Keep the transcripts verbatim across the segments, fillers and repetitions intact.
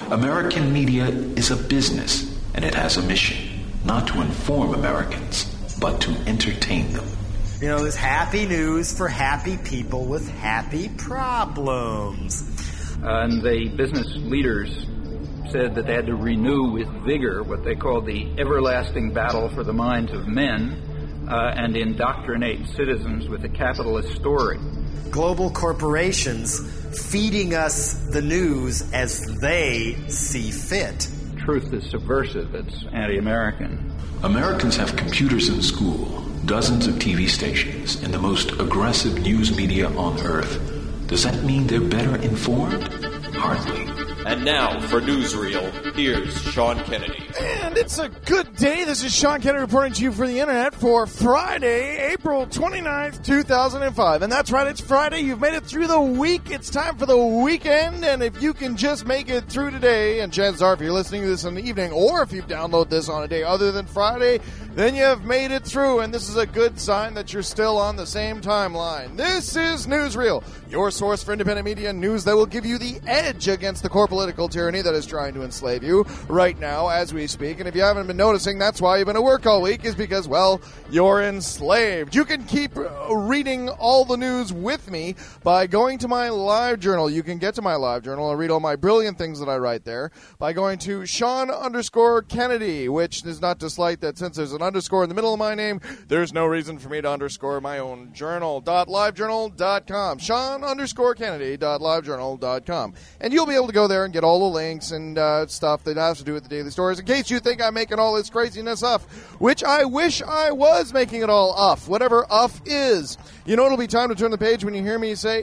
American media is a business, and it has a mission, not to inform Americans, but to entertain them. You know, there's happy news for happy people with happy problems. Uh, and the business leaders said that they had to renew with vigor what they called the everlasting battle for the minds of men uh, and indoctrinate citizens with the capitalist story. Global corporations feeding us the news as they see fit. Truth is subversive. It's anti-American. Americans have computers in school, dozens of T V stations, and the most aggressive news media on Earth. Does that mean they're better informed? Hardly. And now, for Newsreel, here's Sean Kennedy. And it's a good day. This is Sean Kennedy reporting to you for the Internet for Friday, April twenty-ninth, two thousand five. And that's right, it's Friday. You've made it through the week. It's time for the weekend. And if you can just make it through today, and chances are if you're listening to this in the evening, or if you download this on a day other than Friday, then you've made it through. And this is a good sign that you're still on the same timeline. This is Newsreel, your source for independent media and news that will give you the edge against the core political tyranny that is trying to enslave you right now as we speak. And if you haven't been noticing, that's why you've been at work all week, is because, well, you're enslaved. You can keep reading all the news with me by going to my live journal. You can get to my live journal and read all my brilliant things that I write there by going to Sean underscore Kennedy, which is not to slight that since there's an underscore in the middle of my name, there's no reason for me to underscore my own journal. .livejournal dot com. Sean underscore Kennedy dot livejournal dot com. And you'll be able to go there and get all the links and uh, stuff that has to do with the daily stories in case you think I'm making all this craziness up, which I wish I was making it all up, whatever up is. You know it'll be time to turn the page when you hear me say,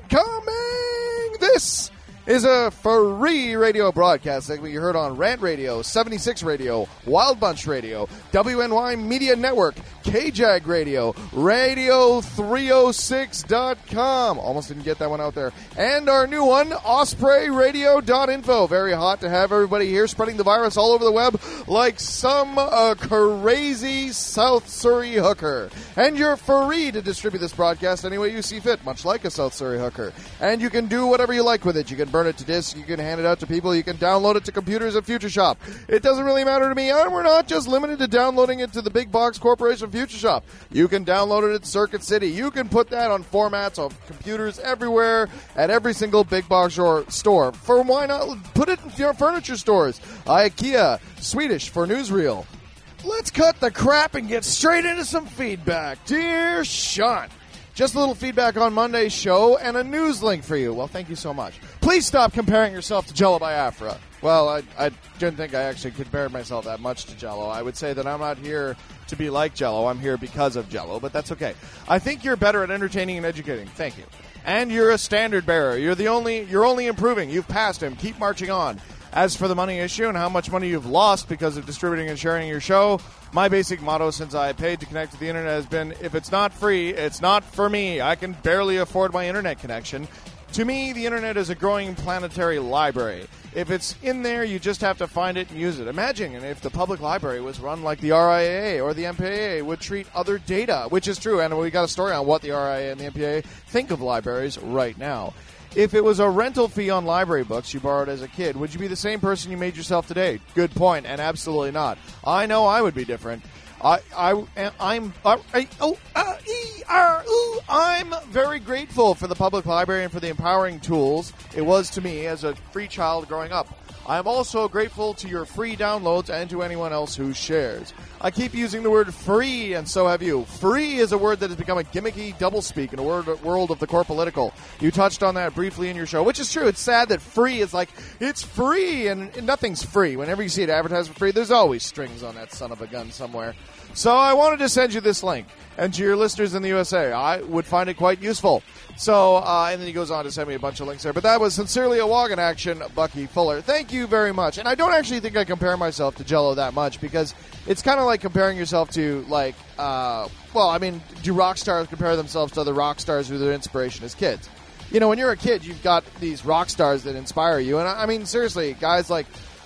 incoming! This is a free radio broadcast that we heard on Rant Radio, seventy-six Radio, Wild Bunch Radio, W N Y Media Network, K J A G Radio, radio three oh six dot com. Almost didn't get that one out there. And our new one, osprey radio dot info. Very hot to have everybody here spreading the virus all over the web like some uh, crazy South Surrey hooker. And you're free to distribute this broadcast any way you see fit, much like a South Surrey hooker. And you can do whatever you like with it. You can burn it to disk, you can hand it out to people, you can download it to computers at Future Shop. It doesn't really matter to me, and we're not just limited to downloading it to the big box corporation Future Shop. You can download it at Circuit City. You can put that on formats of computers everywhere at every single big box or store. For why not put it in your furniture stores? IKEA, Swedish for Newsreel. Let's cut the crap and get straight into some feedback. Dear Sean, just a little feedback on Monday's show and a news link for you. Well, thank you so much. Please stop comparing yourself to Jello Biafra. Well, I, I didn't think I actually compared myself that much to Jello. I would say that I'm not here to be like Jello. I'm here because of Jello, but that's okay. I think you're better at entertaining and educating. Thank you. And you're a standard bearer. You're the only. You're only improving. You've passed him. Keep marching on. As for the money issue and how much money you've lost because of distributing and sharing your show, my basic motto since I paid to connect to the internet has been, if it's not free, it's not for me. I can barely afford my internet connection. To me, the internet is a growing planetary library. If it's in there, you just have to find it and use it. Imagine if the public library was run like the R I A A or the M P A A would treat other data, which is true, and we got a story on what the R I A A and the M P A A think of libraries right now. If it was a rental fee on library books you borrowed as a kid, would you be the same person you made yourself today? Good point, and absolutely not. I know I would be different. I, I, I'm, uh, I, oh, uh, e, r, ooh, I'm very grateful for the public library and for the empowering tools it was to me as a free child growing up. I'm also grateful to your free downloads and to anyone else who shares. I keep using the word free, and so have you. Free is a word that has become a gimmicky doublespeak in a word, world of the core political. You touched on that briefly in your show, which is true. It's sad that free is like, it's free, and nothing's free. Whenever you see it advertised for free, there's always strings on that son of a gun somewhere. So I wanted to send you this link. And to your listeners in the U S A, I would find it quite useful. So, uh, and then he goes on to send me a bunch of links there. But that was Sincerely a Wog in Action, Bucky Fuller. Thank you very much. And I don't actually think I compare myself to Jello that much because it's kind of like comparing yourself to, like, uh, well, I mean, do rock stars compare themselves to other rock stars who are their inspiration as kids? You know, when you're a kid, you've got these rock stars that inspire you. And, I, I mean, seriously, guys like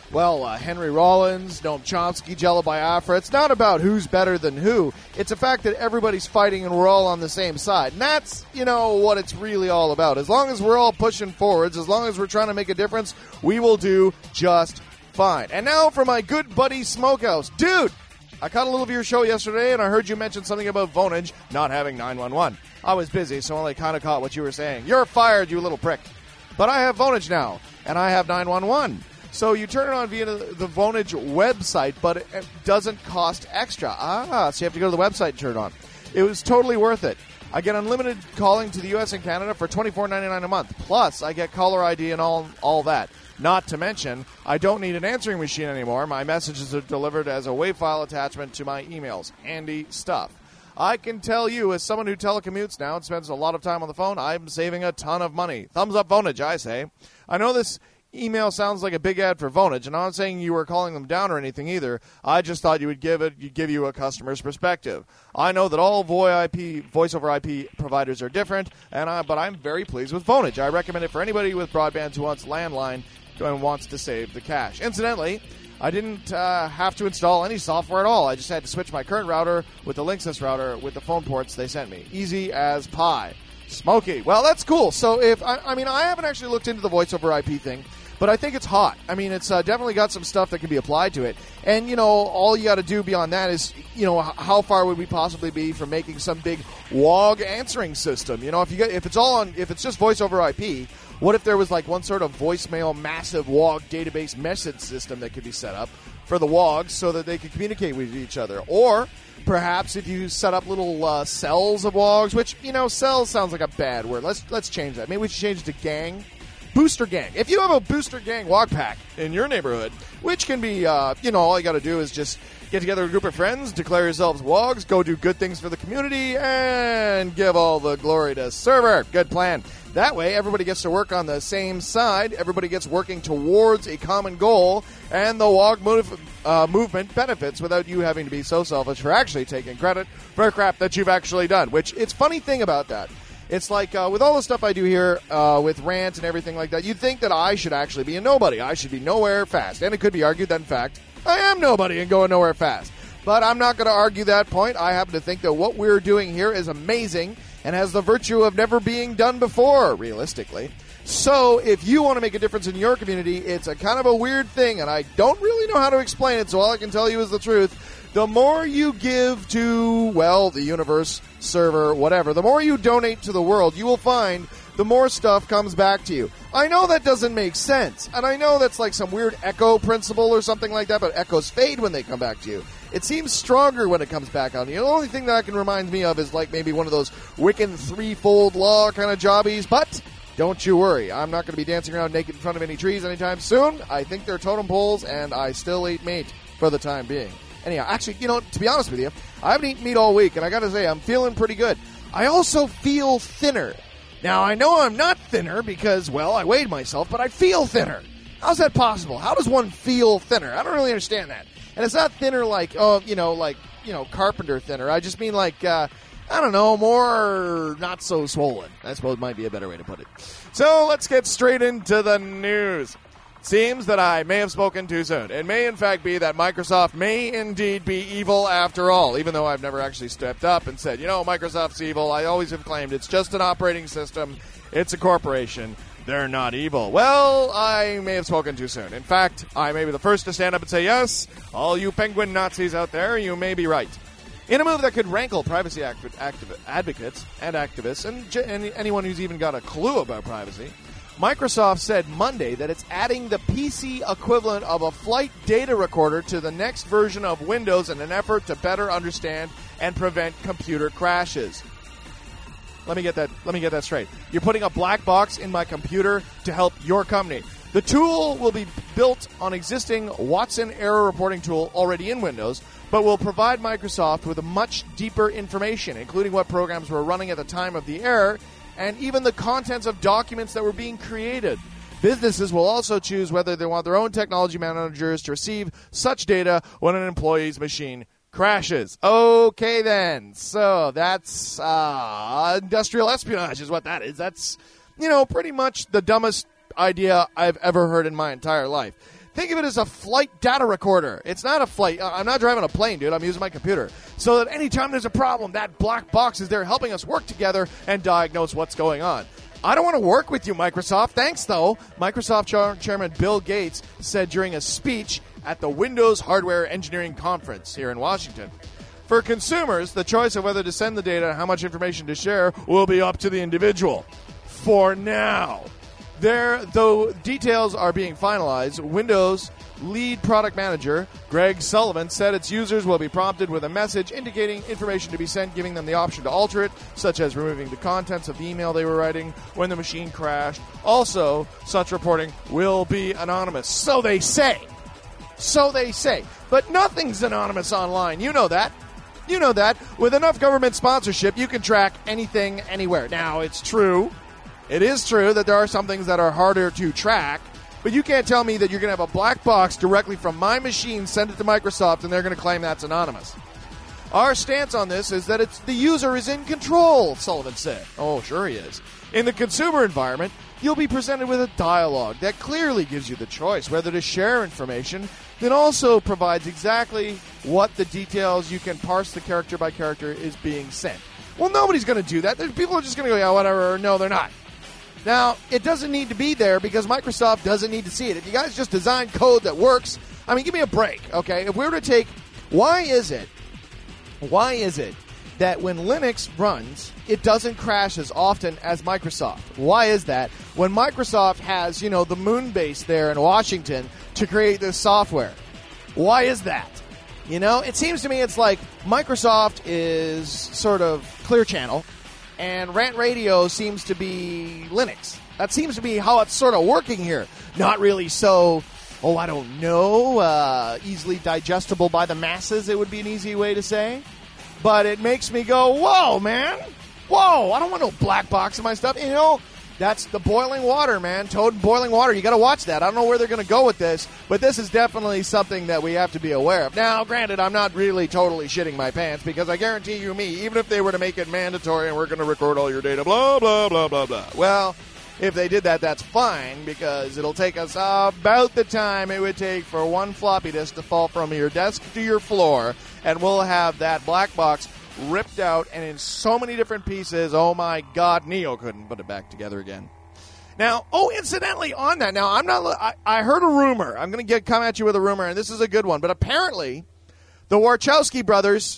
well, uh, Henry Rollins, Noam Chomsky, Jello Biafra. It's not about who's better than who. It's the fact that everybody's fighting and we're all on the same side. And that's, you know, what it's really all about. As long as we're all pushing forwards, as long as we're trying to make a difference, we will do just fine. And now for my good buddy Smokehouse. Dude, I caught a little of your show yesterday, and I heard you mention something about Vonage not having nine one one. I was busy, so I only kind of caught what you were saying. You're fired, you little prick. But I have Vonage now, and I have nine one one. So you turn it on via the, the Vonage website, but it, it doesn't cost extra. Ah, so you have to go to the website and turn it on. It was totally worth it. I get unlimited calling to the U S and Canada for twenty-four ninety-nine a month. Plus, I get caller I D and all all that. Not to mention, I don't need an answering machine anymore. My messages are delivered as a WAV file attachment to my emails. Handy stuff. I can tell you, as someone who telecommutes now and spends a lot of time on the phone, I'm saving a ton of money. Thumbs up Vonage, I say. I know this email sounds like a big ad for Vonage, and I'm not saying you were calling them down or anything either. I just thought you would give it, give you a customer's perspective. I know that all VoIP I P, voice over I P providers are different, and I, but I'm very pleased with Vonage. I recommend it for anybody with broadband who wants landline and wants to save the cash. Incidentally, I didn't uh, have to install any software at all. I just had to switch my current router with the Linksys router with the phone ports they sent me. Easy as pie. Smoky. Well, that's cool. So if I, I mean, I haven't actually looked into the voice over I P thing, but I think it's hot. I mean, it's uh, definitely got some stuff that can be applied to it. And, you know, all you got to do beyond that is, you know, how far would we possibly be from making some big W O G answering system? You know, if you get, if it's all on, if it's just voice over I P, what if there was like one sort of voicemail massive W O G database message system that could be set up for the W O Gs so that they could communicate with each other? Or perhaps if you set up little uh, cells of W O Gs, which, you know, cells sounds like a bad word. Let's let's change that. Maybe we should change it to gang. Booster gang. If you have a booster gang walk pack in your neighborhood, which can be, uh, you know, all you got to do is just get together a group of friends, declare yourselves W O Gs, go do good things for the community, and give all the glory to server. Good plan. That way, everybody gets to work on the same side, everybody gets working towards a common goal, and the W O G move, uh, movement benefits without you having to be so selfish for actually taking credit for crap that you've actually done, which it's funny thing about that. It's like uh, with all the stuff I do here uh, with rant and everything like that, you'd think that I should actually be a nobody. I should be nowhere fast. And it could be argued that, in fact, I am nobody and going nowhere fast. But I'm not going to argue that point. I happen to think that what we're doing here is amazing and has the virtue of never being done before, realistically. So if you want to make a difference in your community, it's a kind of a weird thing, and I don't really know how to explain it, so all I can tell you is the truth. The more you give to, well, the universe, server, whatever, the more you donate to the world, you will find the more stuff comes back to you. I know that doesn't make sense, and I know that's like some weird echo principle or something like that, but echoes fade when they come back to you. It seems stronger when it comes back on you. The only thing that I can remind me of is like maybe one of those Wiccan threefold law kind of jobbies, but don't you worry. I'm not going to be dancing around naked in front of any trees anytime soon. I think they're totem poles, and I still eat meat for the time being. Anyhow, actually, you know, to be honest with you, I haven't eaten meat all week, and I got to say, I'm feeling pretty good. I also feel thinner. Now, I know I'm not thinner because, well, I weighed myself, but I feel thinner. How's that possible? How does one feel thinner? I don't really understand that. And it's not thinner like, oh, you know, like, you know, carpenter thinner. I just mean like, uh, I don't know, more not so swollen. I suppose might be a better way to put it. So let's get straight into the news. Seems that I may have spoken too soon. It may, in fact, be that Microsoft may indeed be evil after all, even though I've never actually stepped up and said, you know, Microsoft's evil. I always have claimed it's just an operating system. It's a corporation. They're not evil. Well, I may have spoken too soon. In fact, I may be the first to stand up and say, yes, all you penguin Nazis out there, you may be right. In a move that could rankle privacy activ- activ- advocates and activists and, j- and anyone who's even got a clue about privacy, Microsoft said Monday that it's adding the P C equivalent of a flight data recorder to the next version of Windows in an effort to better understand and prevent computer crashes. Let me get that let me get that straight. You're putting a black box in my computer to help your company. The tool will be built on existing Watson error reporting tool already in Windows, but will provide Microsoft with a much deeper information, including what programs were running at the time of the error, and even the contents of documents that were being created. Businesses will also choose whether they want their own technology managers to receive such data when an employee's machine crashes. Okay, then. So that's uh, industrial espionage is what that is. That's, you know, pretty much the dumbest idea I've ever heard in my entire life. Think of it as a flight data recorder. It's not a flight. I'm not driving a plane, dude. I'm using my computer. So that anytime there's a problem, that black box is there helping us work together and diagnose what's going on. I don't want to work with you, Microsoft. Thanks, though. Microsoft Char- Chairman Bill Gates said during a speech at the Windows Hardware Engineering Conference here in Washington. For consumers, the choice of whether to send the data and how much information to share will be up to the individual. For now. There, though details are being finalized, Windows lead product manager Greg Sullivan said its users will be prompted with a message indicating information to be sent, giving them the option to alter it, such as removing the contents of the email they were writing when the machine crashed. Also, such reporting will be anonymous. So they say. So they say. But nothing's anonymous online. You know that. You know that. With enough government sponsorship, you can track anything, anywhere. Now, it's true. It is true that there are some things that are harder to track, but you can't tell me that you're going to have a black box directly from my machine, send it to Microsoft, and they're going to claim that's anonymous. Our stance on this is that it's the user is in control, Sullivan said. Oh, sure he is. In the consumer environment, you'll be presented with a dialogue that clearly gives you the choice whether to share information, that also provides exactly what the details you can parse the character by character is being sent. Well, nobody's going to do that. People are just going to go, yeah, whatever, or no, they're not. Now, it doesn't need to be there because Microsoft doesn't need to see it. If you guys just design code that works, I mean, give me a break, okay? If we were to take, why is it, why is it that when Linux runs, it doesn't crash as often as Microsoft? Why is that? When Microsoft has, you know, the moon base there in Washington to create this software. Why is that? You know, it seems to me it's like Microsoft is sort of Clear Channel, and Rant Radio seems to be Linux. That seems to be how it's sort of working here. Not really so, oh, I don't know, uh, easily digestible by the masses, it would be an easy way to say. But it makes me go, whoa, man. Whoa, I don't want no black box in my stuff. You know, that's the boiling water, man. Toad and boiling water. You got to watch that. I don't know where they're going to go with this, but this is definitely something that we have to be aware of. Now, granted, I'm not really totally shitting my pants because I guarantee you me, even if they were to make it mandatory and we're going to record all your data, blah, blah, blah, blah, blah. Well, if they did that, that's fine because it'll take us about the time it would take for one floppy disk to fall from your desk to your floor, and we'll have that black box ripped out and in so many different pieces. Oh my God, Neo couldn't put it back together again. Now, oh, incidentally, on that, now I'm not. I, I heard a rumor. I'm going to get come at you with a rumor, and this is a good one. But apparently, the Wachowski brothers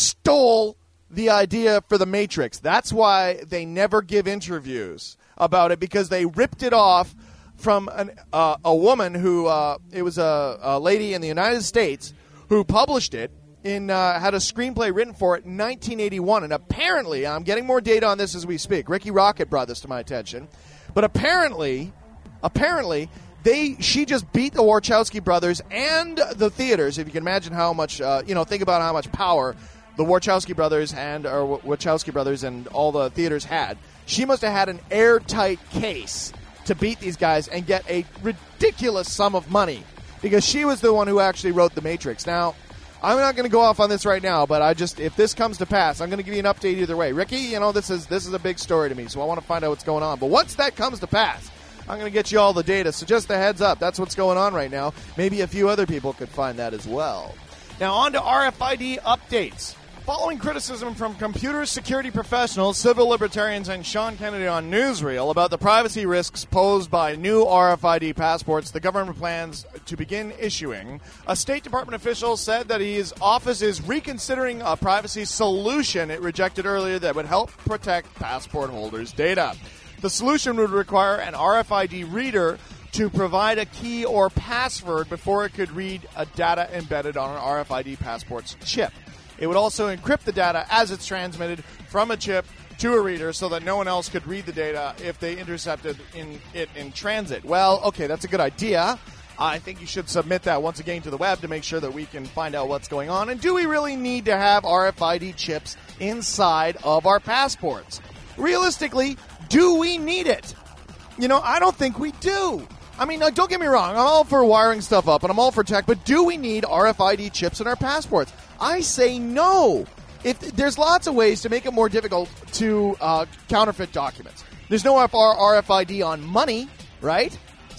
stole the idea for the Matrix. That's why they never give interviews about it, because they ripped it off from an, uh, a woman who uh, it was a, a lady in the United States who published it. In uh, had a screenplay written for it in nineteen eighty-one, and apparently, I'm getting more data on this as we speak. Ricky Rocket brought this to my attention, but apparently, apparently, they she just beat the Wachowski brothers and the theaters. If you can imagine how much, uh, you know, think about how much power the Wachowski brothers and or Wachowski brothers and all the theaters had. She must have had an airtight case to beat these guys and get a ridiculous sum of money because she was the one who actually wrote The Matrix. Now, I'm not going to go off on this right now, but I just if this comes to pass, I'm going to give you an update either way. Ricky, you know, this is this is a big story to me, so I want to find out what's going on. But once that comes to pass, I'm going to get you all the data. So just a heads up, that's what's going on right now. Maybe a few other people could find that as well. Now on to R F I D updates. Following criticism from computer security professionals, civil libertarians, and Sean Kennedy on Newsreel about the privacy risks posed by new R F I D passports the government plans to begin issuing, a State Department official said that his office is reconsidering a privacy solution it rejected earlier that would help protect passport holders' data. The solution would require an R F I D reader to provide a key or password before it could read a data embedded on an R F I D passport's chip. It would also encrypt the data as it's transmitted from a chip to a reader so that no one else could read the data if they intercepted in it in transit. Well, okay, that's a good idea. I think you should submit that once again to the web to make sure that we can find out what's going on. And do we really need to have R F I D chips inside of our passports? Realistically, do we need it? You know, I don't think we do. I mean, like, don't get me wrong. I'm all for wiring stuff up, and I'm all for tech, but do we need R F I D chips in our passports? I say no. If there's lots of ways to make it more difficult to uh, counterfeit documents. There's no R F I D on money, right?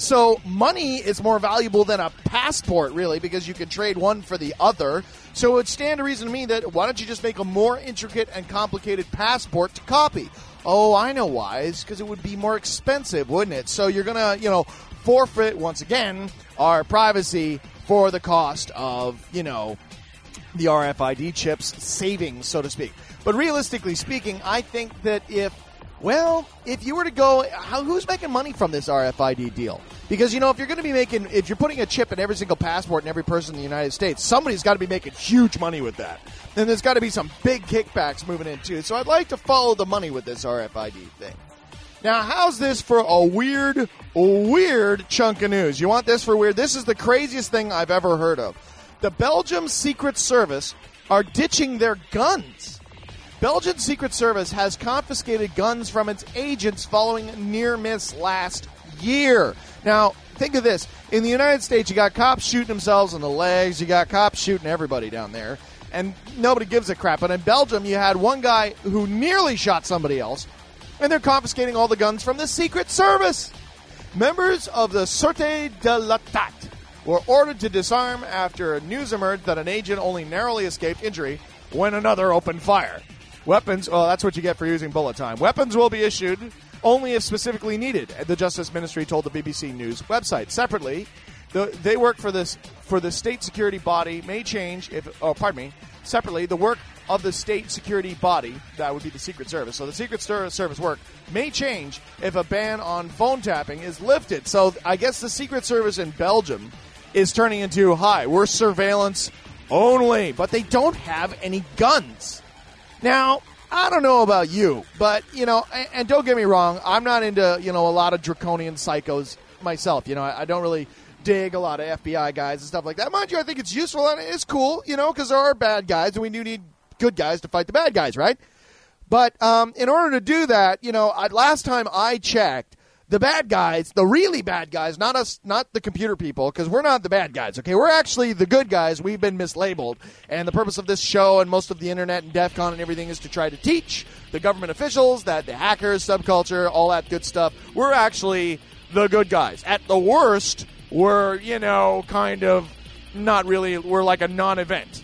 So money is more valuable than a passport, really, because you can trade one for the other. So it would stand to reason to me that why don't you just make a more intricate and complicated passport to copy? Oh, I know why. It's because it would be more expensive, wouldn't it? So you're going to, you know, forfeit, once again, our privacy for the cost of, you know, the R F I D chips savings, so to speak. But realistically speaking, I think that if, well, if you were to go, how, who's making money from this R F I D deal? Because, you know, if you're going to be making, if you're putting a chip in every single passport and every person in the United States, somebody's got to be making huge money with that. Then there's got to be some big kickbacks moving in, too. So I'd like to follow the money with this R F I D thing. Now, how's this for a weird, weird chunk of news? You want this for weird? This is the craziest thing I've ever heard of. The Belgium Secret Service are ditching their guns. Belgian Secret Service has confiscated guns from its agents following a near miss last year. Now, think of this. In the United States, you got cops shooting themselves in the legs. You got cops shooting everybody down there. And nobody gives a crap. But in Belgium, you had one guy who nearly shot somebody else. And they're confiscating all the guns from the Secret Service. Members of the Sûreté de l'État were ordered to disarm after news emerged that an agent only narrowly escaped injury when another opened fire. Weapons, well, that's what you get for using bullet time. Weapons will be issued only if specifically needed, the Justice Ministry told the B B C News website. Separately, the, they work for this for the state security body may change if, oh, pardon me, separately, the work of the state security body, that would be the Secret Service, so the Secret Service work may change if a ban on phone tapping is lifted. So I guess the Secret Service in Belgium is turning into, hi, we're surveillance only, but they don't have any guns. Now, I don't know about you, but, you know, and, and don't get me wrong, I'm not into, you know, a lot of draconian psychos myself. You know, I, I don't really dig a lot of F B I guys and stuff like that. Mind you, I think it's useful and it's cool, you know, because there are bad guys and we do need good guys to fight the bad guys, right? But um, in order to do that, you know, I, last time I checked, the bad guys, the really bad guys, not us, not the computer people, because we're not the bad guys, okay? We're actually the good guys. We've been mislabeled. And the purpose of this show and most of the internet and DEF CON and everything is to try to teach the government officials that the hackers, subculture, all that good stuff, we're actually the good guys. At the worst, we're, you know, kind of not really, we're like a non-event.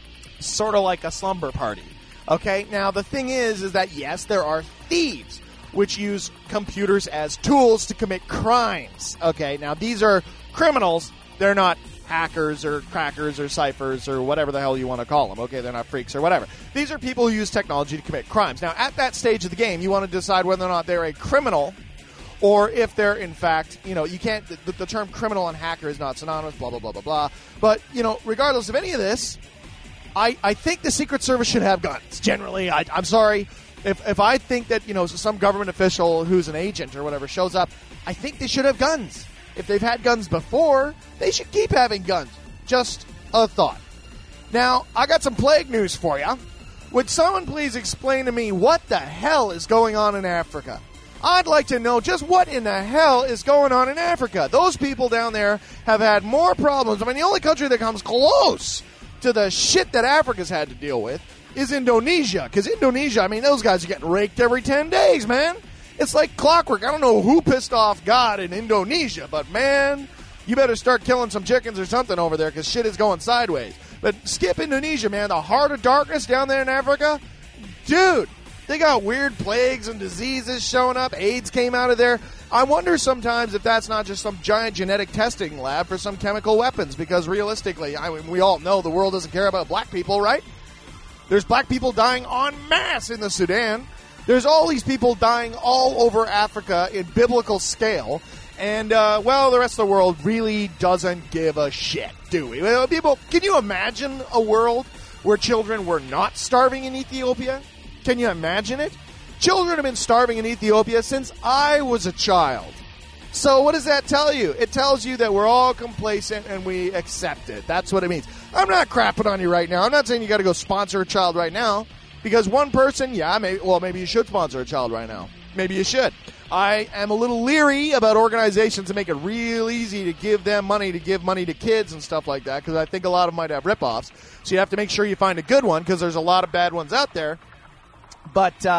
Sort of like a slumber party. Okay? Now, the thing is, is that, yes, there are thieves which use computers as tools to commit crimes. Okay, now these are criminals. They're not hackers or crackers or ciphers or whatever the hell you want to call them. Okay, they're not freaks or whatever. These are people who use technology to commit crimes. Now, at that stage of the game, you want to decide whether or not they're a criminal or if they're, in fact, you know, you can't, the, the term criminal and hacker is not synonymous, blah, blah, blah, blah, blah. But, you know, regardless of any of this, I, I think the Secret Service should have guns. Generally, I, I'm sorry. If if I think that, you know, some government official who's an agent or whatever shows up, I think they should have guns. If they've had guns before, they should keep having guns. Just a thought. Now, I got some plague news for you. Would someone please explain to me what the hell is going on in Africa? I'd like to know just what in the hell is going on in Africa. Those people down there have had more problems. I mean, the only country that comes close to the shit that Africa's had to deal with is Indonesia. Because Indonesia, I mean, those guys are getting raked every ten days, man. It's like clockwork. I don't know who pissed off God in Indonesia, but, man, you better start killing some chickens or something over there because shit is going sideways. But skip Indonesia, man. The heart of darkness down there in Africa, dude, they got weird plagues and diseases showing up. AIDS came out of there. I wonder sometimes if that's not just some giant genetic testing lab for some chemical weapons because realistically, I mean, we all know the world doesn't care about black people, right? There's black people dying en masse in the Sudan. There's all these people dying all over Africa in biblical scale. And, uh, well, the rest of the world really doesn't give a shit, do we? Well, people, can you imagine a world where children were not starving in Ethiopia? Can you imagine it? Children have been starving in Ethiopia since I was a child. So what does that tell you? It tells you that we're all complacent and we accept it. That's what it means. I'm not crapping on you right now. I'm not saying you got to go sponsor a child right now. Because one person, yeah, maybe, well, maybe you should sponsor a child right now. Maybe you should. I am a little leery about organizations that make it real easy to give them money, to give money to kids and stuff like that, because I think a lot of them might have ripoffs. So you have to make sure you find a good one, because there's a lot of bad ones out there. But, uh,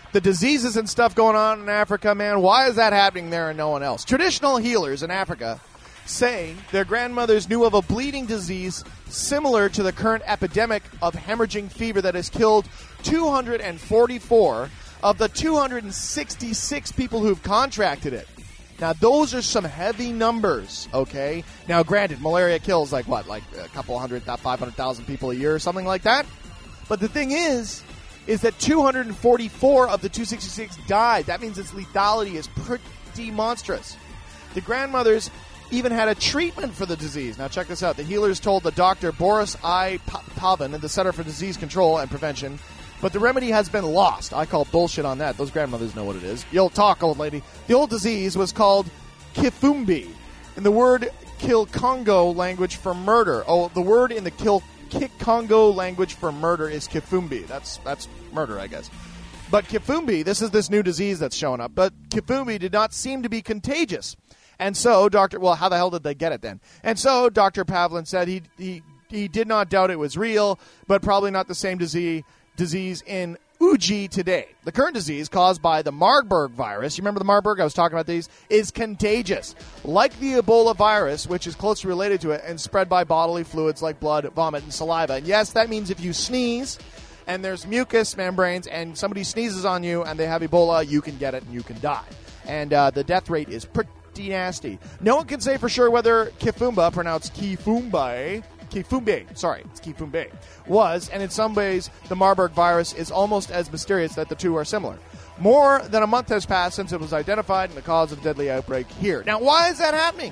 the diseases and stuff going on in Africa, man, why is that happening there and no one else? Traditional healers in Africa say their grandmothers knew of a bleeding disease similar to the current epidemic of hemorrhaging fever that has killed two hundred forty-four of the two hundred sixty-six people who've contracted it. Now, those are some heavy numbers, okay? Now, granted, malaria kills like what, like a couple hundred, five hundred thousand people a year or something like that? But the thing is, is that two hundred forty-four of the two hundred sixty-six died. That means its lethality is pretty monstrous. The grandmothers even had a treatment for the disease. Now, check this out. The healers told the doctor Boris I. Pavin at the Center for Disease Control and Prevention, but the remedy has been lost. I call bullshit on that. Those grandmothers know what it is. You'll talk, old lady. The old disease was called Kifumbi, and the word Kikongo language for murder. Oh, the word in the Kil- Kikongo language for murder is Kifumbi. That's that's murder, I guess. But Kifumbi, this is this new disease that's showing up, but Kifumbi did not seem to be contagious. And so, Doctor Well, how the hell did they get it then? And so, Doctor Pavlin said he he he did not doubt it was real, but probably not the same disease disease in Uji today. The current disease caused by the Marburg virus, you remember the Marburg? I was talking about these, is contagious. Like the Ebola virus, which is closely related to it, and spread by bodily fluids like blood, vomit, and saliva. And yes, that means if you sneeze and there's mucous membranes and somebody sneezes on you and they have Ebola, you can get it and you can die. And uh, the death rate is pretty nasty. No one can say for sure whether Kifumba, pronounced Kifumbe, Kifumbe, sorry, it's Kifumbe, was, and in some ways the Marburg virus is almost as mysterious that the two are similar. More than a month has passed since it was identified and the cause of the deadly outbreak here. Now, why is that happening?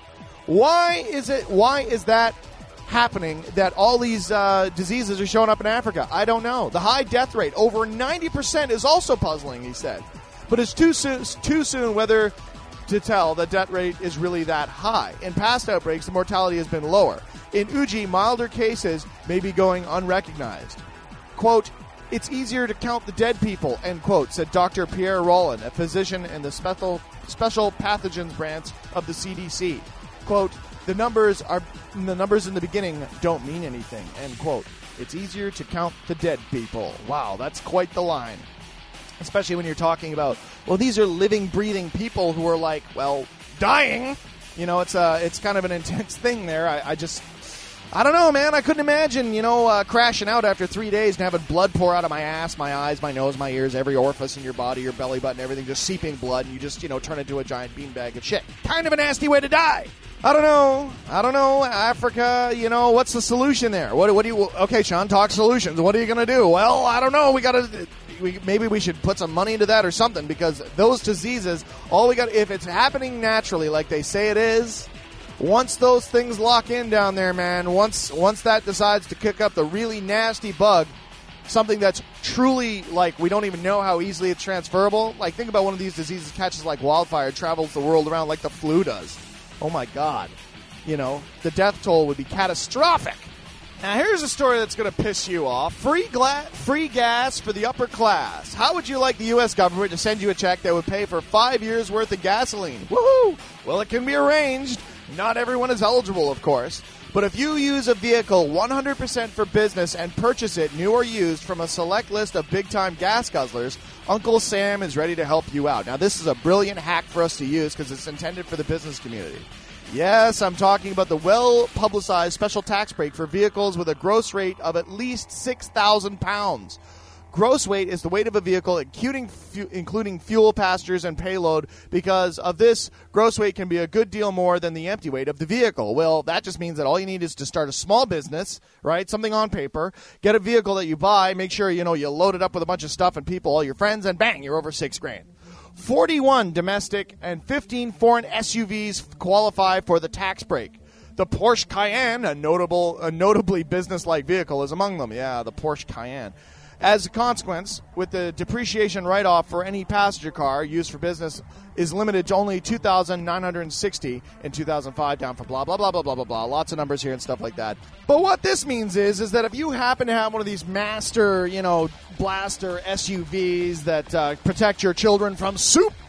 Why is it? Why is that happening that all these uh, diseases are showing up in Africa? I don't know. The high death rate, over ninety percent, is also puzzling, he said. But it's too soon, too soon whether to tell the death rate is really that high. In past outbreaks, the mortality has been lower. In Uji, milder cases may be going unrecognized. Quote, it's easier to count the dead people, end quote, said Doctor Pierre Rollin, a physician in the special, special pathogens branch of the C D C. Quote, the numbers are the numbers in the beginning don't mean anything, end quote. It's easier to count the dead people. Wow, that's quite the line. Especially when you're talking about, well, these are living, breathing people who are like, well, dying. You know, it's a, it's kind of an intense thing there. I, I just, I don't know, man. I couldn't imagine, you know, uh, crashing out after three days and having blood pour out of my ass, my eyes, my nose, my ears, every orifice in your body, your belly button, everything just seeping blood, and you just, you know, turn into a giant beanbag of shit. Kind of a nasty way to die. I don't know. I don't know. Africa, you know, what's the solution there? What, what do you, okay, Sean, talk solutions. What are you going to do? Well, I don't know. We got to, we, maybe we should put some money into that or something, because those diseases, all we got, if it's happening naturally like they say it is, once those things lock in down there, man, once once that decides to kick up the really nasty bug, something that's truly, like, we don't even know how easily it's transferable. Like, think about one of these diseases catches like wildfire, travels the world around like the flu does. Oh, my God. You know, the death toll would be catastrophic. Now, here's a story that's going to piss you off. Free, gla- free gas for the upper class. How would you like the U S government to send you a check that would pay for five years' worth of gasoline? Woohoo! Well, it can be arranged. Not everyone is eligible, of course. But if you use a vehicle one hundred percent for business and purchase it new or used from a select list of big-time gas guzzlers, Uncle Sam is ready to help you out. Now, this is a brilliant hack for us to use because it's intended for the business community. Yes, I'm talking about the well-publicized special tax break for vehicles with a gross weight of at least six thousand pounds. Gross weight is the weight of a vehicle, including, fu- including fuel, passengers, and payload. Because of this, gross weight can be a good deal more than the empty weight of the vehicle. Well, that just means that all you need is to start a small business, right? Something on paper. Get a vehicle that you buy. Make sure, you know, you load it up with a bunch of stuff and people, all your friends, and bang, you're over six grand. forty-one domestic and fifteen foreign S U Vs qualify for the tax break. The Porsche Cayenne, a notable, a notably business-like vehicle, is among them. Yeah, the Porsche Cayenne. As a consequence, with the depreciation write-off for any passenger car used for business is limited to only two thousand nine hundred sixty in two thousand five, down for blah, blah, blah, blah, blah, blah, blah. Lots of numbers here and stuff like that. But what this means is, is that if you happen to have one of these master, you know, blaster S U Vs that uh, protect your children from super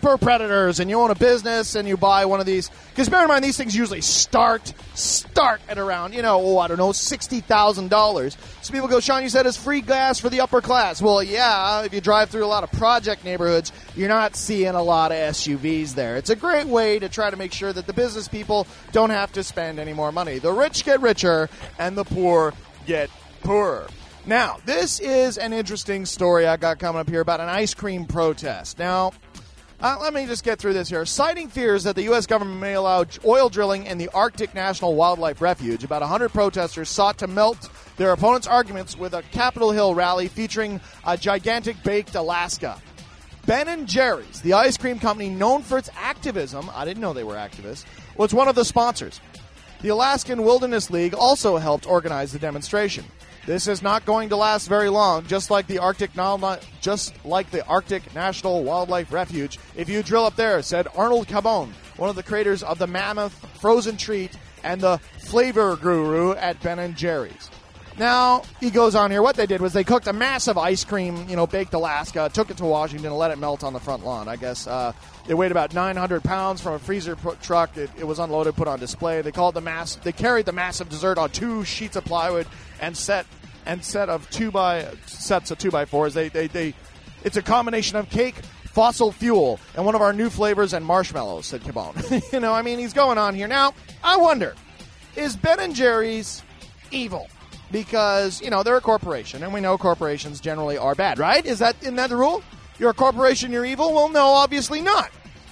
super predators and you own a business and you buy one of these, because bear in mind, these things usually start, start at around, you know, oh, I don't know, sixty thousand dollars. So people go, Sean, you said it's free gas for the upper class. Well, yeah, if you drive through a lot of project neighborhoods, you're not seeing a lot of S U Vs there. It's a great way to try to make sure that the business people don't have to spend any more money. The rich get richer and the poor get poorer. Now, this is an interesting story I got coming up here about an ice cream protest. Now, uh, let me just get through this here. Citing fears that the U S government may allow oil drilling in the Arctic National Wildlife Refuge, about one hundred protesters sought to melt their opponents' arguments with a Capitol Hill rally featuring a gigantic baked Alaska. Ben and Jerry's, the ice cream company known for its activism, I didn't know they were activists, was one of the sponsors. The Alaskan Wilderness League also helped organize the demonstration. This is not going to last very long, just like the Arctic just like the Arctic National Wildlife Refuge. If you drill up there, said Arnold Cabone, one of the creators of the Mammoth Frozen Treat and the Flavor Guru at Ben and Jerry's. Now, he goes on here. What they did was they cooked a massive ice cream, you know, baked Alaska, took it to Washington, and let it melt on the front lawn. I guess uh, it weighed about nine hundred pounds from a freezer put truck. It, it was unloaded, put on display. They called the mass. They carried the massive dessert on two sheets of plywood and set and set of two by sets of two by fours. They they they. It's a combination of cake, fossil fuel, and one of our new flavors and marshmallows, said Cabone. You know, I mean, he's going on here now. I wonder, is Ben and Jerry's evil? Because, you know, they're a corporation, and we know corporations generally are bad, right? Is that, isn't that the rule? You're a corporation, you're evil? Well, no, obviously not.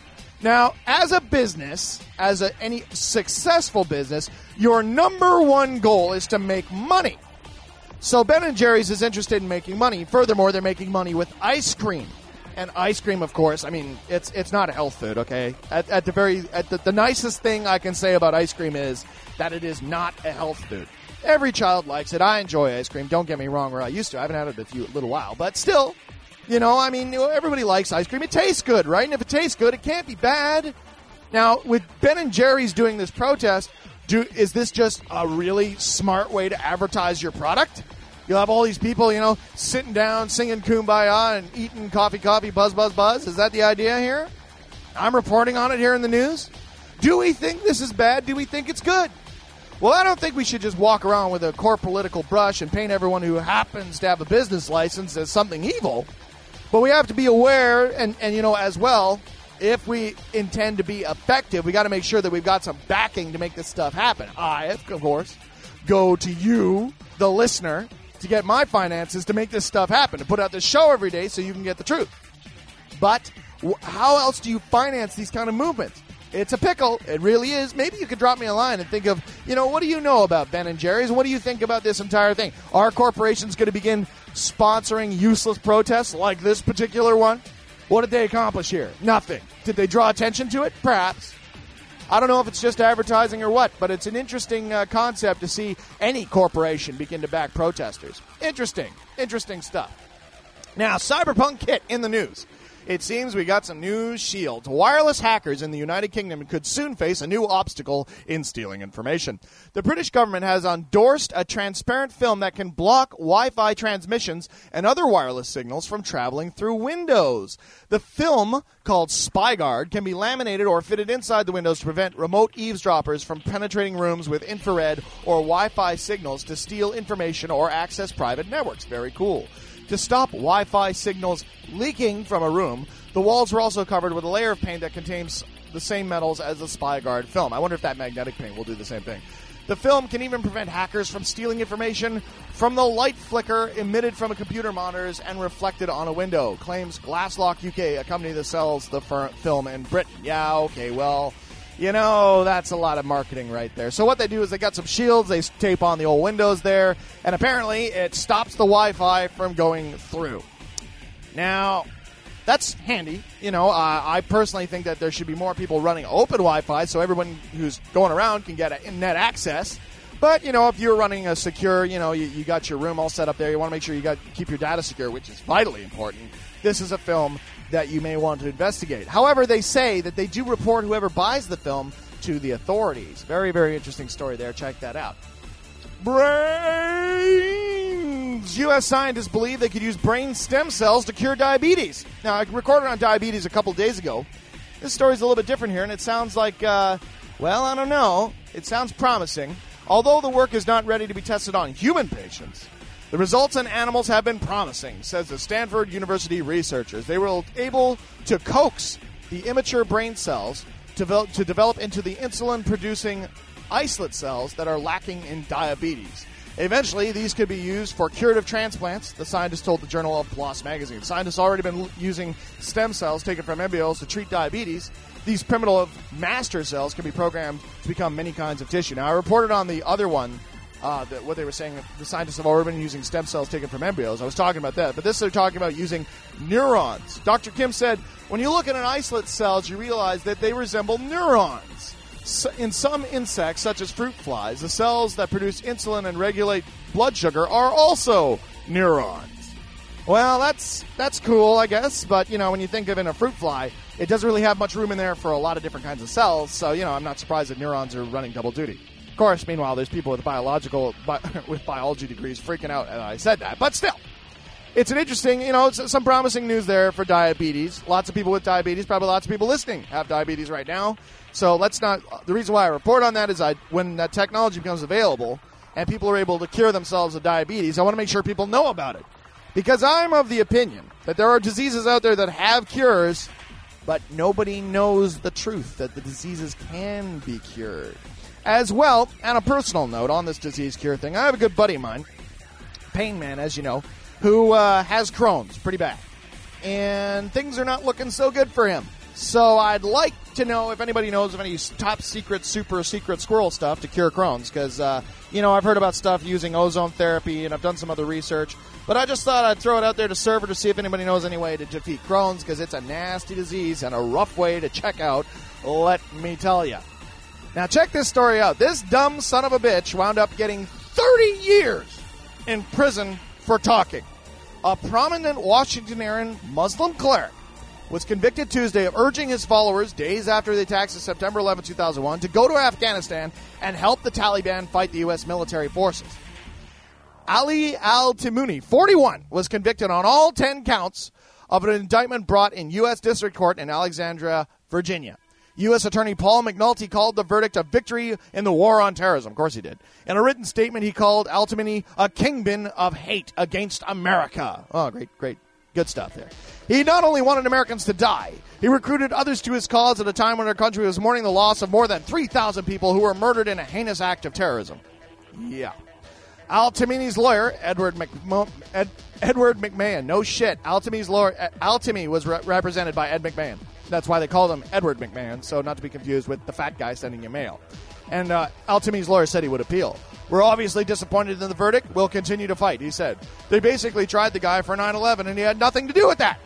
Now, as a business, as a, any successful business, your number one goal is to make money. So Ben and Jerry's is interested in making money. Furthermore, they're making money with ice cream. And ice cream, of course, I mean, it's it's not a health food, okay? At, at the very, at the, the nicest thing I can say about ice cream is that it is not a health food. Every child likes it. I enjoy ice cream. Don't get me wrong, where I used to. I haven't had it in a few, little while. But still, you know, I mean, you know, everybody likes ice cream. It tastes good, right? And if it tastes good, it can't be bad. Now, with Ben and Jerry's doing this protest, do is this just a really smart way to advertise your product? You'll have all these people, you know, sitting down, singing Kumbaya and eating coffee, coffee, buzz, buzz, buzz. Is that the idea here? I'm reporting on it here in the news. Do we think this is bad? Do we think it's good? Well, I don't think we should just walk around with a core political brush and paint everyone who happens to have a business license as something evil. But we have to be aware, and, and you know, as well, if we intend to be effective, we got to make sure that we've got some backing to make this stuff happen. I, of course, go to you, the listener, to get my finances to make this stuff happen, to put out this show every day so you can get the truth. But how else do you finance these kind of movements? It's a pickle. It really is. Maybe you could drop me a line and think of, you know, what do you know about Ben and Jerry's? What do you think about this entire thing? Are corporations going to begin sponsoring useless protests like this particular one? What did they accomplish here? Nothing. Did they draw attention to it? Perhaps. I don't know if it's just advertising or what, but it's an interesting uh, concept to see any corporation begin to back protesters. Interesting. Interesting stuff. Now, Cyberpunk Kit in the news. It seems we got some new shields. Wireless hackers in the United Kingdom could soon face a new obstacle in stealing information. The British government has endorsed a transparent film that can block Wi-Fi transmissions and other wireless signals from traveling through windows. The film, called SpyGuard, can be laminated or fitted inside the windows to prevent remote eavesdroppers from penetrating rooms with infrared or Wi-Fi signals to steal information or access private networks. Very cool. To stop Wi-Fi signals leaking from a room, the walls were also covered with a layer of paint that contains the same metals as the SpyGuard film. I wonder if that magnetic paint will do the same thing. The film can even prevent hackers from stealing information from the light flicker emitted from a computer monitors and reflected on a window, claims Glasslock U K, a company that sells the fir- film in Britain. Yeah, okay, well, you know, that's a lot of marketing right there. So what they do is they got some shields, they tape on the old windows there, and apparently it stops the Wi-Fi from going through. Now, that's handy. You know, uh, I personally think that there should be more people running open Wi-Fi so everyone who's going around can get internet access. But, you know, if you're running a secure, you know, you, you got your room all set up there, you want to make sure you got keep your data secure, which is vitally important. This is a film that you may want to investigate. However, they say that they do report whoever buys the film to the authorities. Very, very interesting story there. Check that out. Brain U S scientists believe they could use brain stem cells to cure diabetes. Now, I recorded on diabetes a couple days ago. This story's a little bit different here, and it sounds like, uh, well, I don't know. It sounds promising. Although the work is not ready to be tested on human patients, the results in animals have been promising, says the Stanford University researchers. They were able to coax the immature brain cells to develop, to develop into the insulin-producing islet cells that are lacking in diabetes. Eventually, these could be used for curative transplants, the scientists told the Journal of PLOS magazine. Scientists have already been using stem cells taken from embryos to treat diabetes. These primitive master cells can be programmed to become many kinds of tissue. Now, I reported on the other one, uh, that what they were saying, the scientists have already been using stem cells taken from embryos. I was talking about that. But this, they're talking about using neurons. Doctor Kim said, when you look at an islet cells, you realize that they resemble neurons. In some insects, such as fruit flies, the cells that produce insulin and regulate blood sugar are also neurons. Well, that's that's cool, I guess, but, you know, when you think of in a fruit fly, it doesn't really have much room in there for a lot of different kinds of cells, so, you know, I'm not surprised that neurons are running double duty. Of course, meanwhile, there's people with biological bi- with biology degrees freaking out that I said that, but still. It's an interesting, you know, it's some promising news there for diabetes. Lots of people with diabetes, probably lots of people listening have diabetes right now. So let's not, the reason why I report on that is I, when that technology becomes available and people are able to cure themselves of diabetes, I want to make sure people know about it. Because I'm of the opinion that there are diseases out there that have cures, but nobody knows the truth that the diseases can be cured. As well, on a personal note on this disease cure thing, I have a good buddy of mine, Pain Man, as you know, who uh, has Crohn's pretty bad. And things are not looking so good for him. So I'd like to know if anybody knows of any top secret, super secret squirrel stuff to cure Crohn's. Because, uh, you know, I've heard about stuff using ozone therapy, and I've done some other research. But I just thought I'd throw it out there to server to see if anybody knows any way to defeat Crohn's, because it's a nasty disease and a rough way to check out, let me tell you. Now, check this story out. This dumb son of a bitch wound up getting thirty years in prison for talking. A prominent Washingtonian Muslim cleric was convicted Tuesday of urging his followers, days after the attacks of September eleventh, two thousand one, to go to Afghanistan and help the Taliban fight the U S military forces. Ali Al-Timuni, forty-one, was convicted on all ten counts of an indictment brought in U S District Court in Alexandria, Virginia. U S Attorney Paul McNulty called the verdict a victory in the war on terrorism. Of course he did. In a written statement, he called Al-Timuni a kingpin of hate against America. Oh, great, great. Good stuff there. He not only wanted Americans to die, he recruited others to his cause at a time when our country was mourning the loss of more than three thousand people who were murdered in a heinous act of terrorism. Yeah. Al-Timuni's lawyer, Edward, McMo- Ed- Edward McMahon. No shit. Al-Timuni's lawyer, Al-Timuni was re- represented by Ed McMahon. That's why they called him Edward McMahon, so not to be confused with the fat guy sending you mail. And uh, Al-Timi's lawyer said he would appeal. We're obviously disappointed in the verdict. We'll continue to fight, he said. They basically tried the guy for nine eleven, and he had nothing to do with that.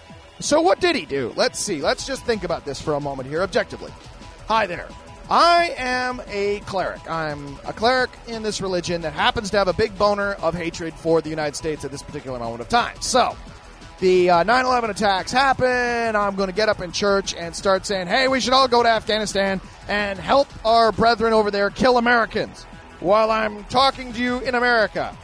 So what did he do? Let's see. Let's just think about this for a moment here, objectively. Hi there. I am a cleric. I'm a cleric in this religion that happens to have a big boner of hatred for the United States at this particular moment of time. So the uh, nine eleven attacks happen. I'm going to get up in church and start saying, hey, we should all go to Afghanistan and help our brethren over there kill Americans while I'm talking to you in America.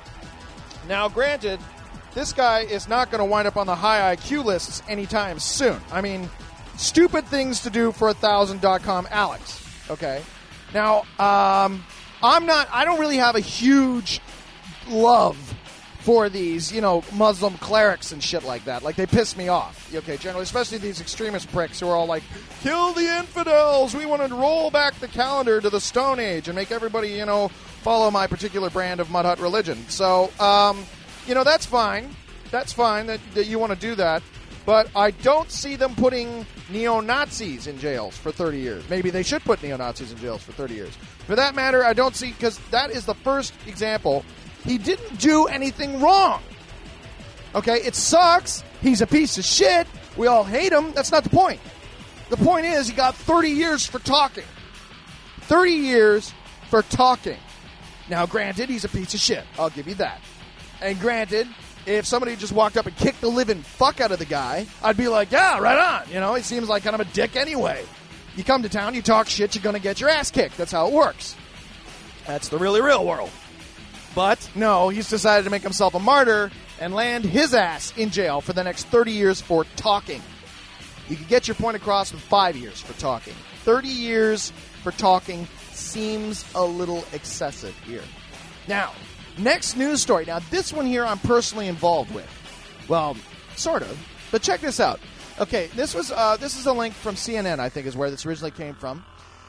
Now, granted, this guy is not going to wind up on the high I Q lists anytime soon. I mean, stupid things to do for a thousand dot com Alex. Okay. Now, um, I'm not, I don't really have a huge love for these, you know, Muslim clerics and shit like that. Like, they piss me off, okay, generally, especially these extremist pricks who are all like, kill the infidels, we want to roll back the calendar to the Stone Age and make everybody, you know, follow my particular brand of Mud Hut religion. So, um, you know, that's fine. That's fine that, that you want to do that. But I don't see them putting neo-Nazis in jails for thirty years. Maybe they should put neo-Nazis in jails for thirty years. For that matter, I don't see, because that is the first example. He didn't do anything wrong. Okay, it sucks. He's a piece of shit. We all hate him. That's not the point. The point is he got thirty years for talking. thirty years for talking. Now, granted, he's a piece of shit. I'll give you that. And granted, if somebody just walked up and kicked the living fuck out of the guy, I'd be like, yeah, right on. You know, he seems like kind of a dick anyway. You come to town, you talk shit, you're going to get your ass kicked. That's how it works. That's the really real world. But no, he's decided to make himself a martyr and land his ass in jail for the next thirty years for talking. You can get your point across in five years for talking. thirty years for talking seems a little excessive here. Now, next news story. Now, this one here I'm personally involved with. Well, sort of. But check this out. Okay, this was uh, this is a link from C N N, I think is where this originally came from.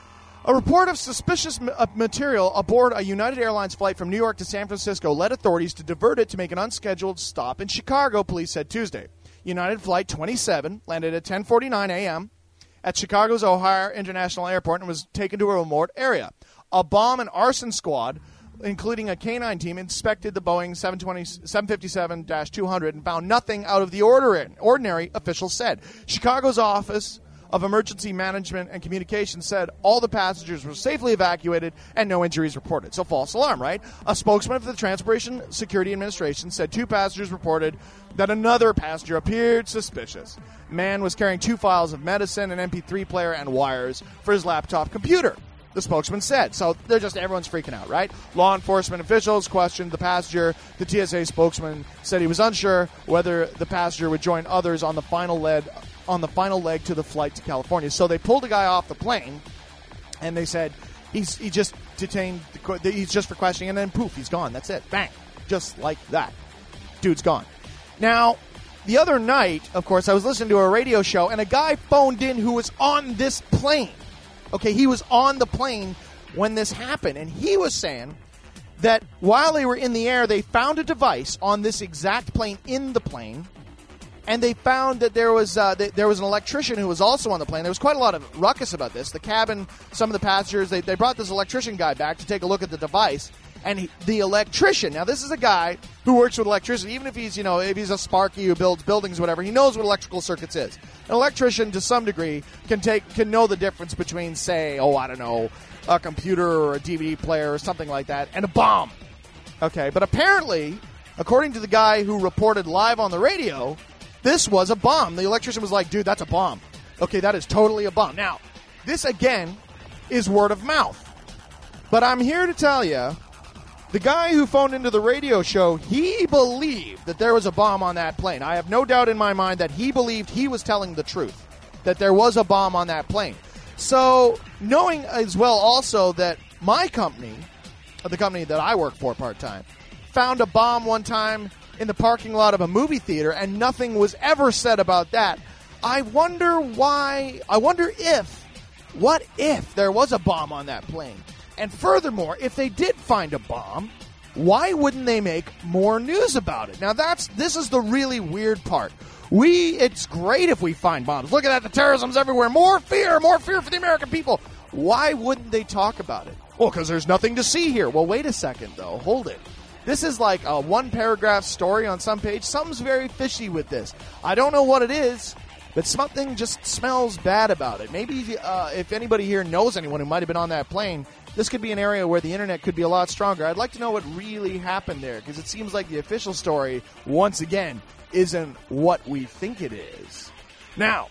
A report of suspicious material aboard a United Airlines flight from New York to San Francisco led authorities to divert it to make an unscheduled stop in Chicago, police said Tuesday. United Flight twenty-seven landed at ten forty-nine a.m. at Chicago's O'Hare International Airport and was taken to a remote area. A bomb and arson squad, including a canine team, inspected the Boeing seven fifty-seven dash two hundred and found nothing out of the ordinary, officials said. Chicago's Office of Emergency Management and Communications said all the passengers were safely evacuated and no injuries reported. So false alarm, right? A spokesman for the Transportation Security Administration said two passengers reported that another passenger appeared suspicious. Man was carrying two files of medicine, an M P three player, and wires for his laptop computer, the spokesman said. So they're just, everyone's freaking out, right? Law enforcement officials questioned the passenger. The T S A spokesman said he was unsure whether the passenger would join others on the final leg on the final leg to the flight to California. So they pulled a guy off the plane, and they said he's he just detained, he's just for questioning, and then poof, he's gone. That's it. Bang. Just like that. Dude's gone. Now, the other night, of course, I was listening to a radio show, and a guy phoned in who was on this plane. Okay, he was on the plane when this happened, and he was saying that while they were in the air, they found a device on this exact plane in the plane, and they found that there was uh, th- there was an electrician who was also on the plane. There was quite a lot of ruckus about this. The cabin, some of the passengers, they, they brought this electrician guy back to take a look at the device, and he, the electrician, now this is a guy who works with electricity, even if he's, you know, if he's a Sparky who builds buildings or whatever, he knows what electrical circuits is. An electrician, to some degree, can take can know the difference between, say, oh, I don't know, a computer or a D V D player or something like that, and a bomb. Okay, but apparently, according to the guy who reported live on the radio, this was a bomb. The electrician was like, dude, that's a bomb. Okay, that is totally a bomb. Now, this, again, is word of mouth. But I'm here to tell you, the guy who phoned into the radio show, he believed that there was a bomb on that plane. I have no doubt in my mind that he believed he was telling the truth, that there was a bomb on that plane. So, knowing as well also that my company, the company that I work for part-time, found a bomb one time in the parking lot of a movie theater, and nothing was ever said about that. I wonder why, I wonder if, what if there was a bomb on that plane? And furthermore, if they did find a bomb, why wouldn't they make more news about it? Now that's, this is the really weird part. We, it's great if we find bombs. Look at that, the terrorism's everywhere. More fear, more fear for the American people. Why wouldn't they talk about it? Well, because there's nothing to see here. Well, wait a second, though. Hold it. This is like a one-paragraph story on some page. Something's very fishy with this. I don't know what it is, but something just smells bad about it. Maybe uh, if anybody here knows anyone who might have been on that plane, this could be an area where the internet could be a lot stronger. I'd like to know what really happened there, because it seems like the official story, once again, isn't what we think it is. Now,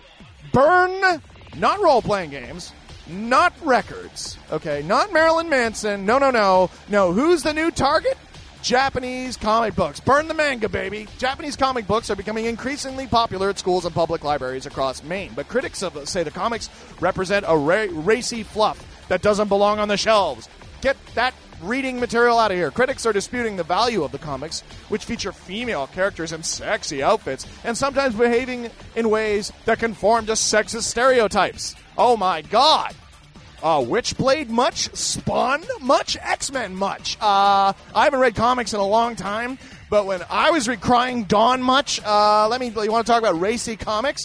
burn, not role-playing games, not records, okay, not Marilyn Manson, no, no, no, no, who's the new target? Japanese comic books. Burn the manga, baby. Japanese comic books are becoming increasingly popular at schools and public libraries across Maine, but critics of, say the comics represent a ra- racy fluff that doesn't belong on the shelves. Get that reading material out of here. Critics are disputing the value of the comics, which feature female characters in sexy outfits and sometimes behaving in ways that conform to sexist stereotypes. Oh my God. Uh, Witchblade much? Spawn much? X-Men much? Uh, I haven't read comics in a long time, but when I was reading Crying Dawn much, uh, let me, you want to talk about racy comics?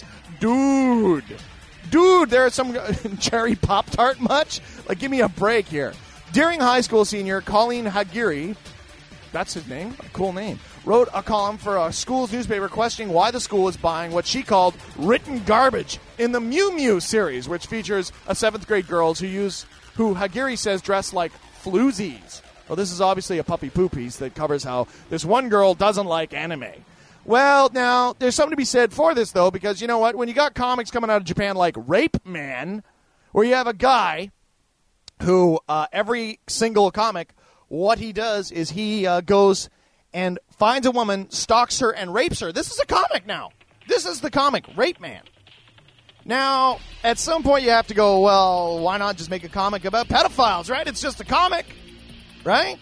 Dude. Dude, there are some Cherry Pop-Tart much? Like, give me a break here. Deering High School senior Colleen Hagiri, that's his name, a cool name, wrote a column for a school's newspaper questioning why the school is buying what she called written garbage in the Mew Mew series, which features a seventh grade girls who use, who Hagiri says dress like floozies. Well, this is obviously a puppy poo piece that covers how this one girl doesn't like anime. Well, now, there's something to be said for this, though, because you know what? When you got comics coming out of Japan like Rape Man, where you have a guy who, uh, every single comic what he does is he uh, goes and finds a woman, stalks her, and rapes her. This is a comic now. This is the comic, Rape Man. Now, at some point you have to go, well, why not just make a comic about pedophiles, right? It's just a comic, right?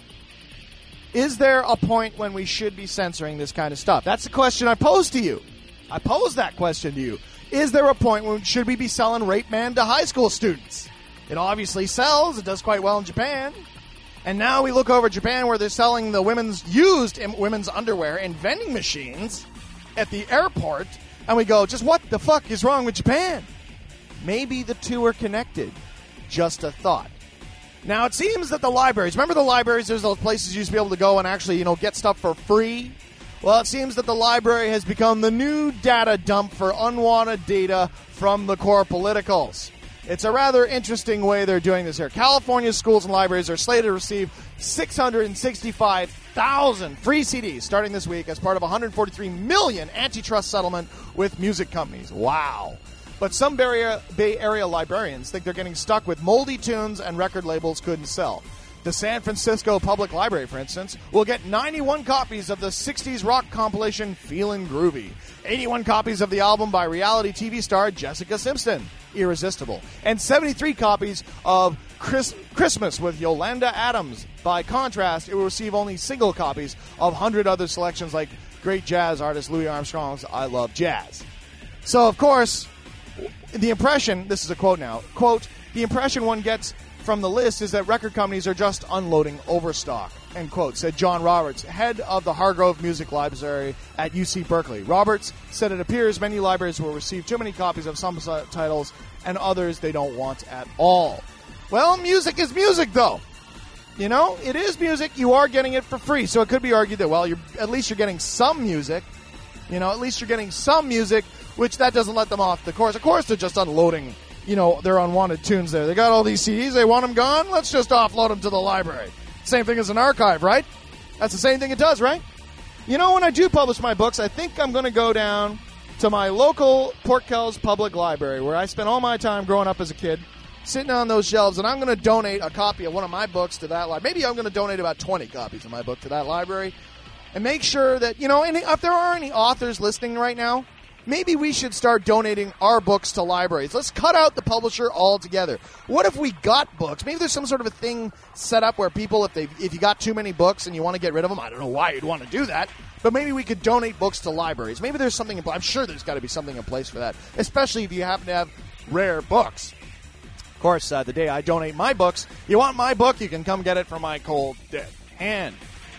Is there a point when we should be censoring this kind of stuff? That's the question I pose to you. I pose that question to you. Is there a point when should we be selling Rape Man to high school students? It obviously sells. It does quite well in Japan. And now we look over at Japan where they're selling the women's used women's underwear in vending machines at the airport. And we go, just what the fuck is wrong with Japan? Maybe the two are connected. Just a thought. Now, it seems that the libraries, remember the libraries, there's those places you used to be able to go and actually, you know, get stuff for free? Well, it seems that the library has become the new data dump for unwanted data from the core politicals. It's a rather interesting way they're doing this here. California's schools and libraries are slated to receive six hundred sixty-five thousand free C Ds starting this week as part of a one hundred forty-three million dollars antitrust settlement with music companies. Wow. But some Bay Area, Bay Area librarians think they're getting stuck with moldy tunes and record labels couldn't sell. The San Francisco Public Library, for instance, will get ninety-one copies of the sixties rock compilation Feelin' Groovy, eighty-one copies of the album by reality T V star Jessica Simpson, Irresistible, and seventy-three copies of Chris- Christmas with Yolanda Adams. By contrast, it will receive only single copies of one hundred other selections like great jazz artist Louis Armstrong's I Love Jazz. So, of course, the impression, this is a quote now, quote, the impression one gets from the list is that record companies are just unloading overstock, end quote, said John Roberts, head of the Hargrove Music Library at U C Berkeley. Roberts said it appears many libraries will receive too many copies of some titles and others they don't want at all. Well, music is music, though. You know, it is music. You are getting it for free. So it could be argued that, well, you're, at least you're getting some music. You know, at least you're getting some music, which that doesn't let them off the course. Of course, they're just unloading, you know, their unwanted tunes there. They got all these C Ds. They want them gone. Let's just offload them to the library. Same thing as an archive, right? That's the same thing it does, right? You know, when I do publish my books, I think I'm going to go down to my local Port Kells Public Library, where I spent all my time growing up as a kid, sitting on those shelves, and I'm going to donate a copy of one of my books to that library. Maybe I'm going to donate about twenty copies of my book to that library, and make sure that, you know, any, if there are any authors listening right now, maybe we should start donating our books to libraries. Let's cut out the publisher altogether. What if we got books? Maybe there's some sort of a thing set up where people, if they if you got too many books and you want to get rid of them, I don't know why you'd want to do that, but maybe we could donate books to libraries. Maybe there's something in place. I'm sure there's got to be something in place for that, especially if you happen to have rare books. Of course, uh, the day I donate my books, you want my book, you can come get it from my cold, dead hand.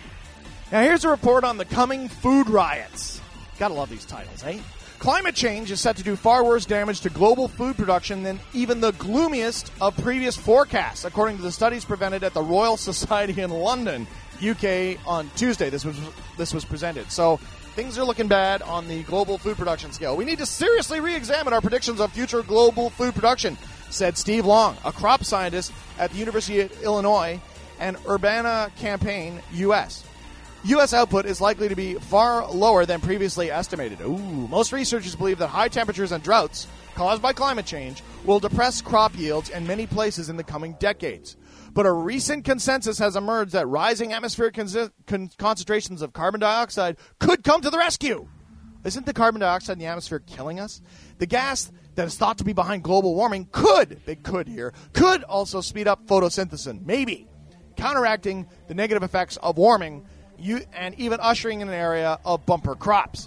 Now, here's a report on the coming food riots. Gotta love these titles, eh? Climate change is set to do far worse damage to global food production than even the gloomiest of previous forecasts, according to the studies presented at the Royal Society in London, U K, on Tuesday. This was this was presented. So things are looking bad on the global food production scale. We need to seriously re-examine our predictions of future global food production, said Steve Long, a crop scientist at the University of Illinois and Urbana-Champaign, U S U S output is likely to be far lower than previously estimated. Ooh, most researchers believe that high temperatures and droughts caused by climate change will depress crop yields in many places in the coming decades. But a recent consensus has emerged that rising atmospheric con- con- concentrations of carbon dioxide could come to the rescue. Isn't the carbon dioxide in the atmosphere killing us? The gas that is thought to be behind global warming could, big could here, could also speed up photosynthesis, maybe counteracting the negative effects of warming You, and even ushering in an area of bumper crops.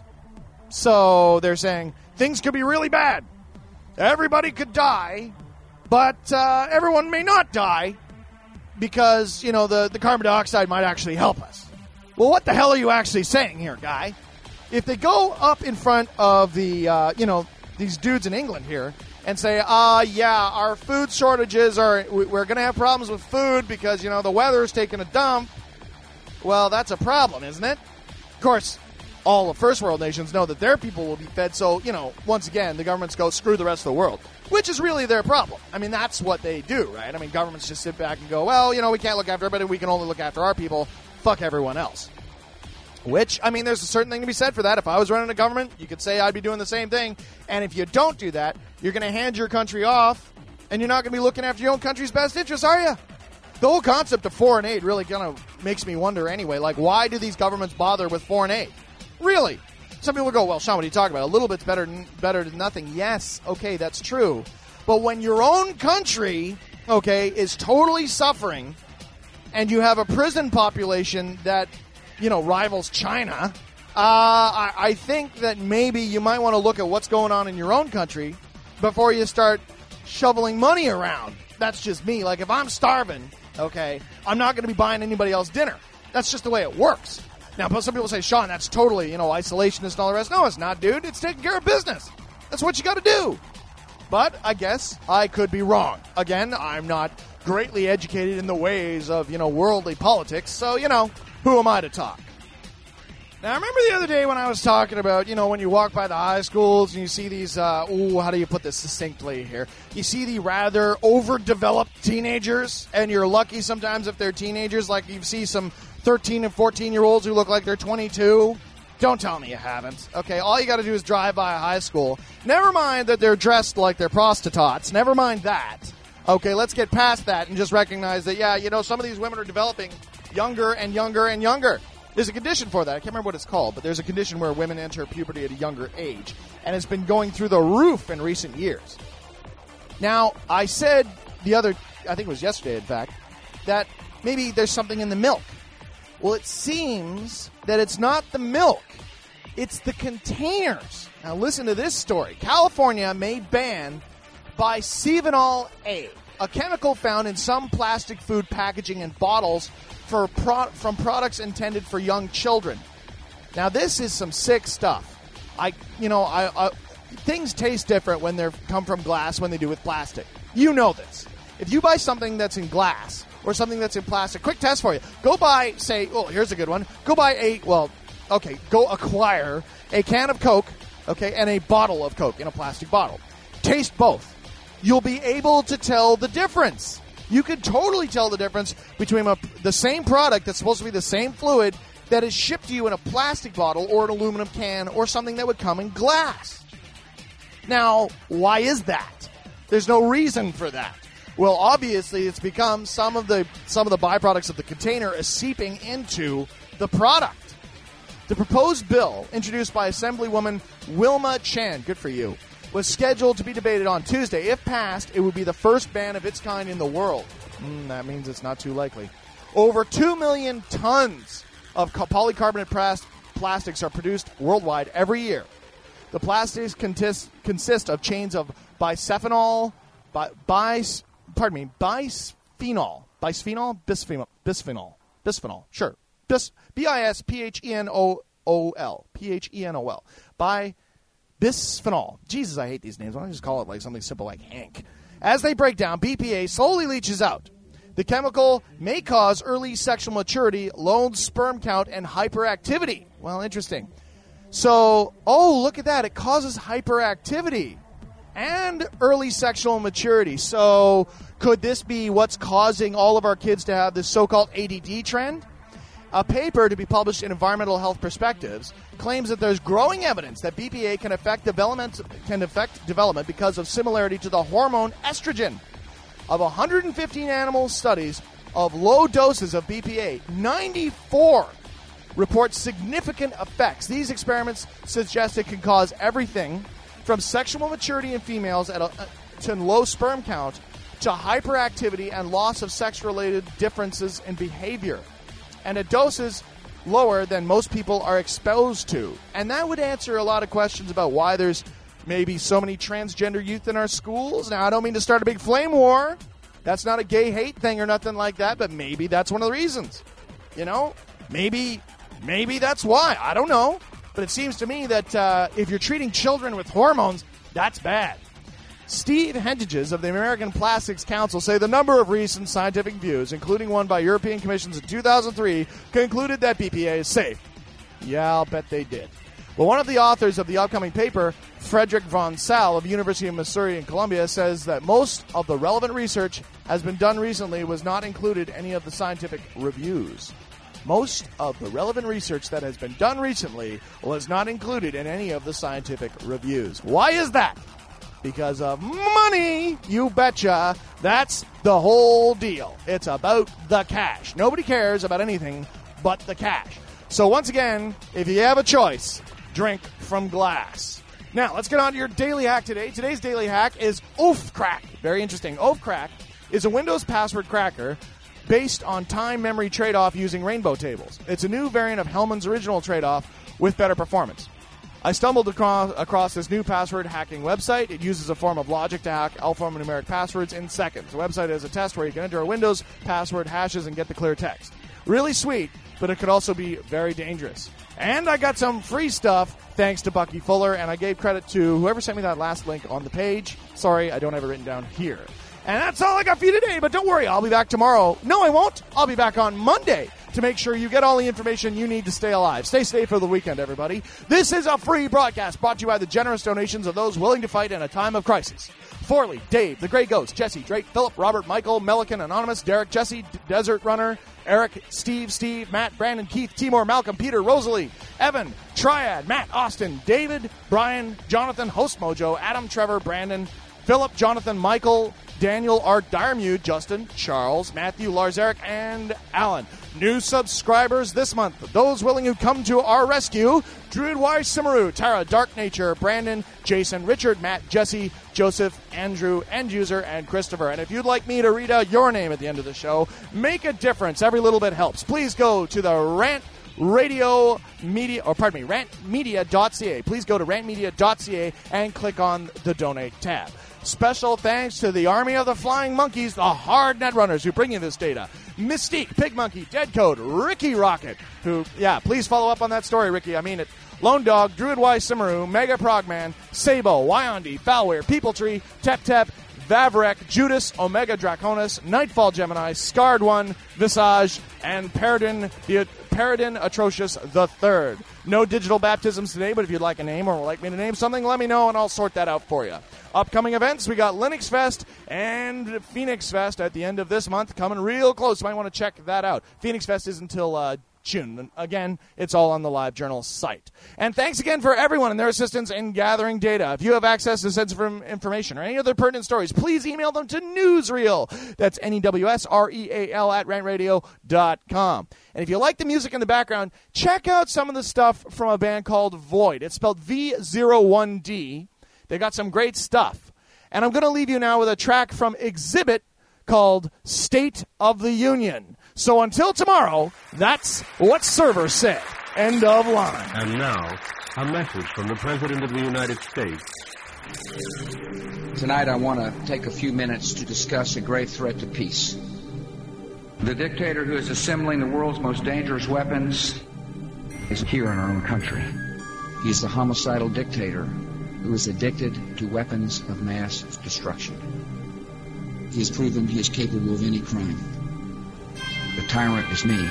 So they're saying things could be really bad. Everybody could die, but uh, everyone may not die because, you know, the, the carbon dioxide might actually help us. Well, what the hell are you actually saying here, guy? If they go up in front of the, uh, you know, these dudes in England here and say, uh, yeah, our food shortages are, we're going to have problems with food because, you know, the weather's taking a dump, well, that's a problem, isn't it? Of course, all the first world nations know that their people will be fed, so, you know, once again, the governments go, screw the rest of the world, which is really their problem. I mean, that's what they do, right? I mean, governments just sit back and go, well, you know, we can't look after everybody, we can only look after our people, fuck everyone else. Which, I mean, there's a certain thing to be said for that. If I was running a government, you could say I'd be doing the same thing, and if you don't do that, you're going to hand your country off, and you're not going to be looking after your own country's best interests, are you? The whole concept of foreign aid really kind of makes me wonder anyway. Like, why do these governments bother with foreign aid? Really? Some people go, well, Sean, what are you talking about? A little bit's better than, better than nothing. Yes, okay, that's true. But when your own country, okay, is totally suffering and you have a prison population that, you know, rivals China, uh, I, I think that maybe you might want to look at what's going on in your own country before you start shoveling money around. That's just me. Like, if I'm starving, okay, I'm not going to be buying anybody else dinner. That's just the way it works. Now, but some people say, Sean, that's totally, you know, isolationist and all the rest. No, it's not, dude. It's taking care of business. That's what you got to do. But I guess I could be wrong. Again, I'm not greatly educated in the ways of, you know, worldly politics. So, you know, who am I to talk? Now, I remember the other day when I was talking about, you know, when you walk by the high schools and you see these, uh, ooh, how do you put this succinctly here? You see the rather overdeveloped teenagers, and you're lucky sometimes if they're teenagers. Like, you see some thirteen and fourteen-year-olds who look like they're twenty-two. Don't tell me you haven't. Okay, all you got to do is drive by a high school. Never mind that they're dressed like they're prostitutes. Never mind that. Okay, let's get past that and just recognize that, yeah, you know, some of these women are developing younger and younger and younger. There's a condition for that. I can't remember what it's called, but there's a condition where women enter puberty at a younger age, and it's been going through the roof in recent years. Now, I said the other, I think it was yesterday, in fact, that maybe there's something in the milk. Well, it seems that it's not the milk. It's the containers. Now, listen to this story. California may ban bisphenol A, a chemical found in some plastic food packaging and bottles for pro- from products intended for young children. Now, this is some sick stuff. I, you know, I, I things taste different when they come from glass when they do with plastic. You know this. If you buy something that's in glass or something that's in plastic, quick test for you. Go buy, say, oh, here's a good one. Go buy a, well, okay, go acquire a can of Coke, okay, and a bottle of Coke in a plastic bottle. Taste both. You'll be able to tell the difference. You can totally tell the difference between a, the same product that's supposed to be the same fluid that is shipped to you in a plastic bottle or an aluminum can or something that would come in glass. Now, why is that? There's no reason for that. Well, obviously, it's become some of the some of the byproducts of the container is seeping into the product. The proposed bill, introduced by Assemblywoman Wilma Chan, good for you, was scheduled to be debated on Tuesday. If passed, it would be the first ban of its kind in the world. Mm, that means it's not too likely. Over two million tons of polycarbonate pras- plastics are produced worldwide every year. The plastics consist, consist of chains of bisphenol, bi, bis, pardon me, bisphenol, bisphenol, bisphenol, bisphenol, bisphenol, sure, Bis, B I S P H E N O O L, P H E N O L, by bisphenol. Jesus, I hate these names. Why don't I just call it like something simple like Hank? As they break down, B P A slowly leaches out. The chemical may cause early sexual maturity, low sperm count, and hyperactivity. Well, interesting. So, oh, look at that. It causes hyperactivity and early sexual maturity. So, could this be what's causing all of our kids to have this so-called A D D trend? A paper to be published in Environmental Health Perspectives claims that there's growing evidence that B P A can affect development can affect development because of similarity to the hormone estrogen. Of one hundred fifteen animal studies of low doses of B P A, ninety-four report significant effects. These experiments suggest it can cause everything from sexual maturity in females at a, to low sperm count to hyperactivity and loss of sex-related differences in behavior, and at doses lower than most people are exposed to. And that would answer a lot of questions about why there's maybe so many transgender youth in our schools. Now, I don't mean to start a big flame war. That's not a gay hate thing or nothing like that, but maybe that's one of the reasons. You know, maybe maybe that's why. I don't know. But it seems to me that uh, if you're treating children with hormones, that's bad. Steve Hentages of the American Plastics Council say the number of recent scientific views, including one by European Commissions in two thousand three, concluded that B P A is safe. Yeah, I'll bet they did. Well, one of the authors of the upcoming paper, Frederick von Saal of the University of Missouri in Columbia, says that most of the relevant research has been done recently was not included in any of the scientific reviews. Most of the relevant research that has been done recently was not included in any of the scientific reviews. Why is that? because of money, you betcha. That's the whole deal. It's about the cash. Nobody cares about anything but the cash. So once again, if you have a choice, drink from glass. Now, let's get on to your daily hack today. Today's daily hack is Oafcrack. Very interesting. Oafcrack is a Windows password cracker based on time memory trade-off using rainbow tables. It's a new variant of Hellman's original trade-off with better performance. I stumbled across, across this new password hacking website. It uses a form of logic to hack alphanumeric passwords in seconds. The website is a test where you can enter a Windows password, hashes, and get the clear text. Really sweet, but it could also be very dangerous. And I got some free stuff thanks to Bucky Fuller, and I gave credit to whoever sent me that last link on the page. Sorry, I don't have it written down here. And that's all I got for you today, but don't worry, I'll be back tomorrow. No, I won't. I'll be back on Monday to make sure you get all the information you need to stay alive. Stay safe for the weekend, everybody. This is a free broadcast brought to you by the generous donations of those willing to fight in a time of crisis. Forley, Dave, The Grey Ghost, Jesse, Drake, Philip, Robert, Michael, Melican, Anonymous, Derek, Jesse, D- Desert Runner, Eric, Steve, Steve, Matt, Brandon, Keith, Timor, Malcolm, Peter, Rosalie, Evan, Triad, Matt, Austin, David, Brian, Jonathan, Host Mojo, Adam, Trevor, Brandon, Philip, Jonathan, Michael, Daniel, Art, Diremude, Justin, Charles, Matthew, Lars Eric, and Alan. New subscribers this month. Those willing to come to our rescue: Druid Y. Simaru, Tara, Dark Nature, Brandon, Jason, Richard, Matt, Jesse, Joseph, Andrew, End User, and Christopher. And if you'd like me to read out your name at the end of the show, make a difference. Every little bit helps. Please go to the Rant Radio Media, or pardon me, rant media dot c a. Please go to rant media dot c a and click on the Donate tab. Special thanks to the Army of the Flying Monkeys, the Hard Net Runners, who bring you this data. Mystique, Pig Monkey, Dead Code, Ricky Rocket, who, yeah, please follow up on that story, Ricky. I mean it. Lone Dog, Druid Y. Simaru, Mega Progman, Sabo, Wyondi, Foulware, People Tree, Tep Tep, Vavrek, Judas, Omega Draconis, Nightfall Gemini, Scarred One, Visage, and Paradin, the Paradin Atrocious the Third. No digital baptisms today, but if you'd like a name or would like me to name something, let me know and I'll sort that out for you. Upcoming events, we got Linux Fest and Phoenix Fest at the end of this month, coming real close. You might want to check that out. Phoenix Fest is until uh, June. And again, it's all on the LiveJournal site. And thanks again for everyone and their assistance in gathering data. If you have access to sensitive information or any other pertinent stories, please email them to Newsreel. That's N E W S R E A L at rant radio dot com. And if you like the music in the background, check out some of the stuff from a band called Void. It's spelled V zero one D. They got some great stuff. And I'm going to leave you now with a track from Exhibit called State of the Union. So until tomorrow, that's what Server said. End of line. And now, a message from the President of the United States. Tonight I want to take a few minutes to discuss a grave threat to peace. The dictator who is assembling the world's most dangerous weapons is here in our own country. He is the homicidal dictator who is addicted to weapons of mass destruction. He has proven he is capable of any crime. The tyrant is me.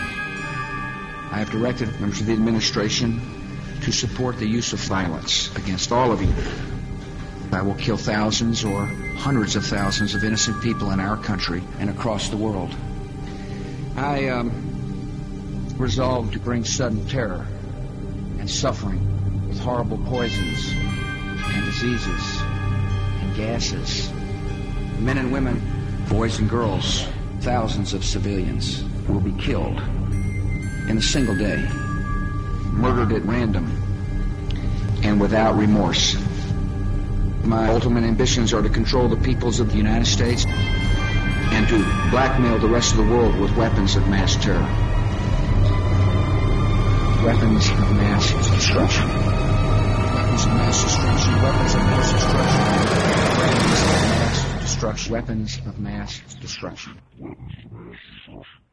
I have directed members of the administration to support the use of violence against all of you. I will kill thousands or hundreds of thousands of innocent people in our country and across the world. I um, resolved to bring sudden terror and suffering with horrible poisons and diseases and gases. Men and women, boys and girls, thousands of civilians will be killed in a single day, murdered at random and without remorse. My ultimate ambitions are to control the peoples of the United States and to blackmail the rest of the world with weapons of mass terror. Weapons of mass destruction. Weapons of mass destruction. Weapons of mass destruction. Weapons of mass destruction. Weapons of mass destruction.